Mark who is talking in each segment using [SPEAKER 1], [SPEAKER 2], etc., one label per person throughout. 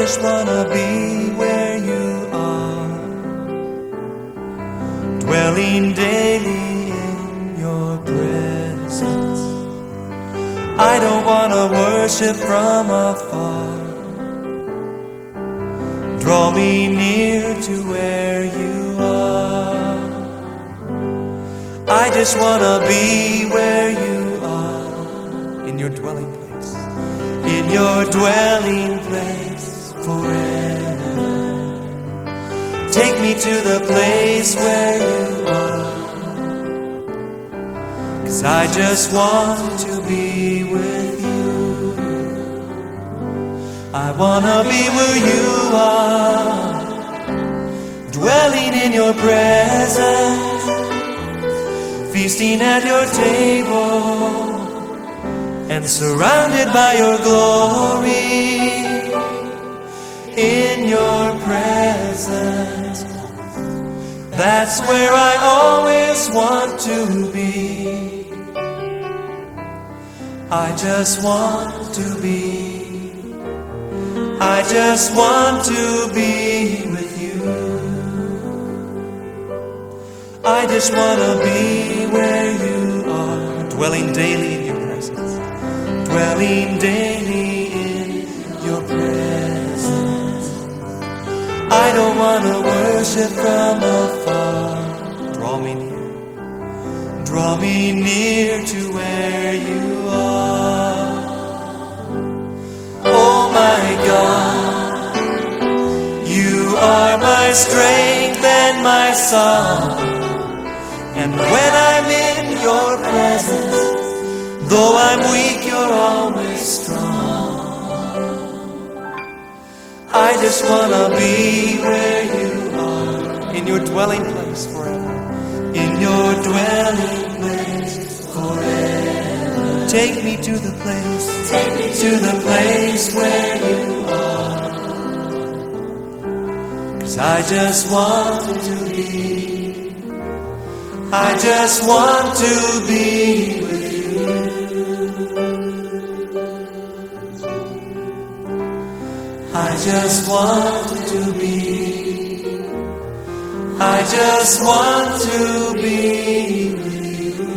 [SPEAKER 1] just wanna be where you are, dwelling daily in your presence. I don't wanna worship from afar. Draw me near to where you are. I just wanna be where you are, in your dwelling place, in your dwelling place forever. Take me to the place where you are, 'cause I just want to be with you. I wanna be where you are, dwelling in your presence, feasting at your table, and surrounded by your glory. In your presence, that's where I always want to be. I just want to be. I just want to be with you. I just want to be where you are, dwelling daily in your presence, dwelling daily in your presence. I don't want to worship from afar. Draw me near to where you are. Oh my God, you are my strength and my song. And when I'm in your presence, though I'm weak, you're always strong. I just want to be where you are, in your dwelling place forever, in your dwelling place forever. Take me to the place, where you are, 'cause I just want to be. I just want to be with you. I just want to be. I just want to be with you.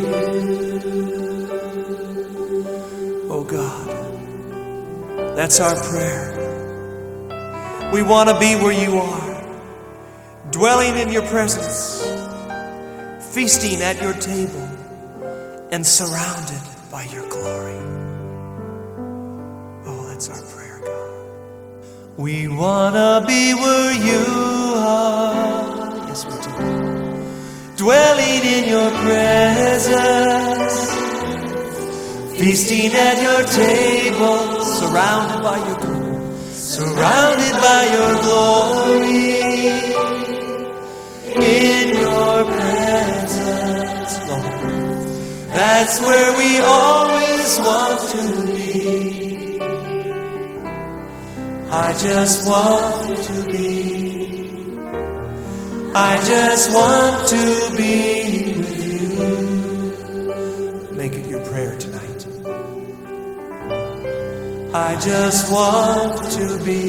[SPEAKER 1] Oh God, that's our prayer. We want to be where you are, dwelling in your presence, feasting at your table, and surrounded by your glory. Oh, that's our prayer, God. We want to be where you are. Yes, we do. Dwelling in your presence, feasting at your table, surrounded by your glory. Surrounded by your glory. In your presence, Lord, that's where we always want to be. I just want to be. I just want to be with you. Make it your prayer tonight. I just want to be.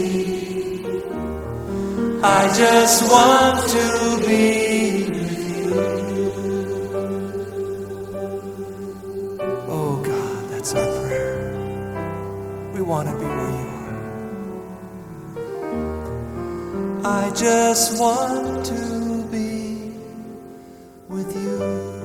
[SPEAKER 1] I just want to be with you. Oh God, that's our prayer. We want to be where you are. I just want to be with you.